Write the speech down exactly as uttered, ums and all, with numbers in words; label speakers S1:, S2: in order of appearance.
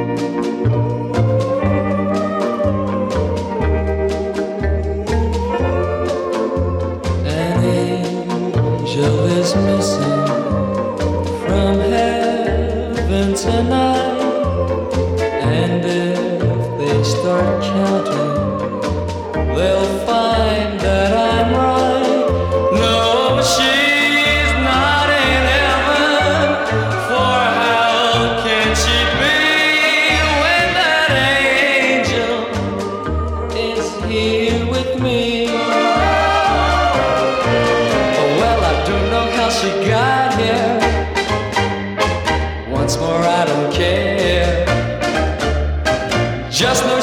S1: An angel is missing from heaven tonight, and if they start counting, they'll find that I'm right. No, she's not in heaven, for how can she be when that angel is here with me? Well, I don't know how she got here. Once more, I don't care. Just know